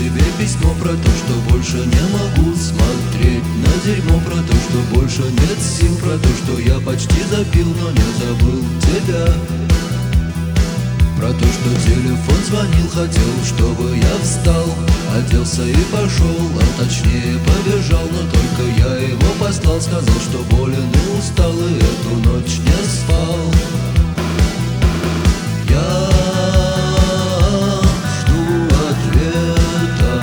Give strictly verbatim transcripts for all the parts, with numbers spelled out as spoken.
себе письмо про то, что больше не могу смотреть на дерьмо, про то, что больше нет сил, про то, что я почти запил, но не забыл тебя. Про то, что телефон звонил, хотел, чтобы я встал, оделся и пошел, а точнее побежал, но только я его послал, сказал, что болен и устал, и эту ночь не спал. Я жду ответа,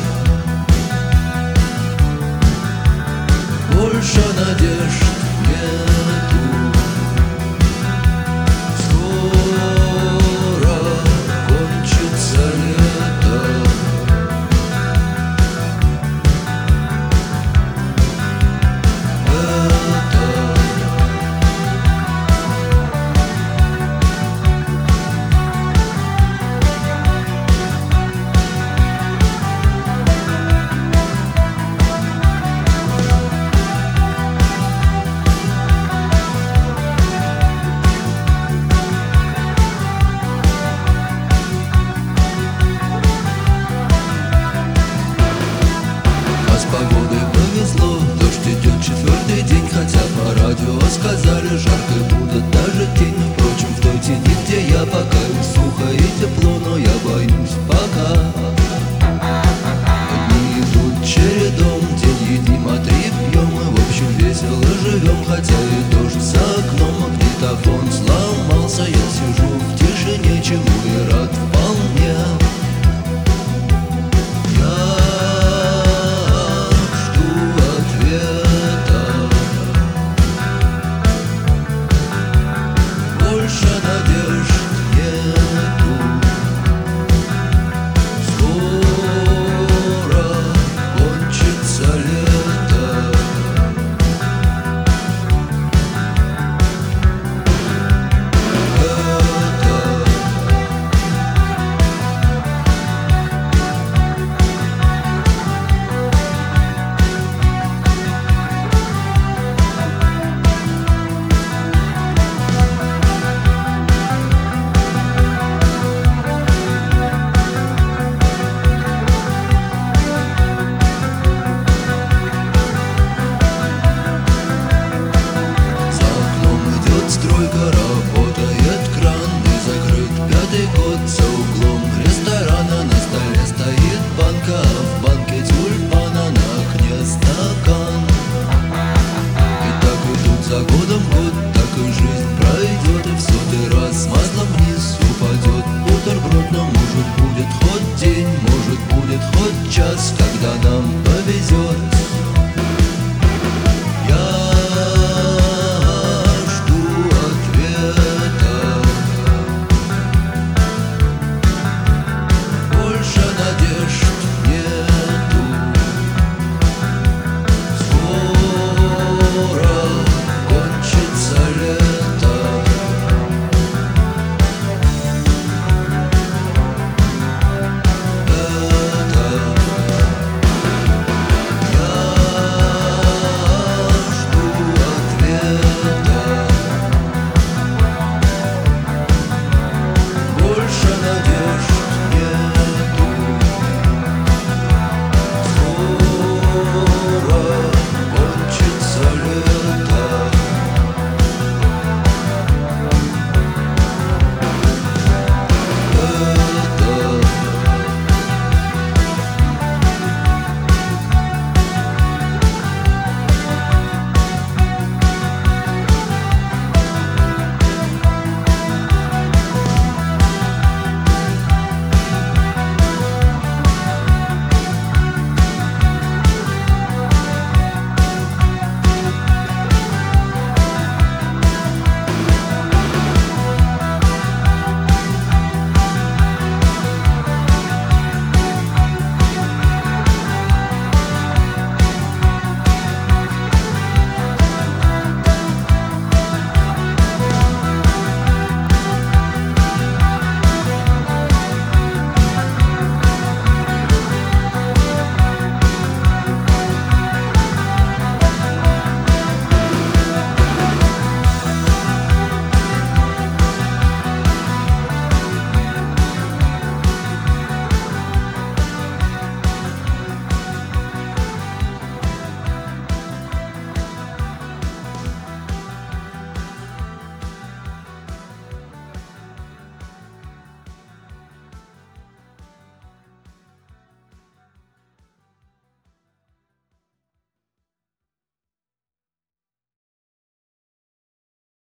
больше надежд нету. Скоро кончится лето. Погодой повезло, дождь идет четвертый день, хотя по радио сказали, жарко будет даже тень. Впрочем, в той тени, где я, пока им сухо и тепло, но я боюсь пока. Одни идут чередом, день едим, а три пьем, мы в общем весело живем, хотя и дождь за окном, магнитофон сломался, я сижу в тишине, чему и рад вполне. Больше надежд нету. Скоро кончится лето. Стройка, работает кран, и закрыт пятый год. За углом ресторана на столе стоит банка, а в банке тюльпана, на окне стакан. И так идут за годом год, так и жизнь пройдет, и в сотый раз маслом вниз упадет бутерброд. Но может будет хоть день, может будет хоть час, когда нам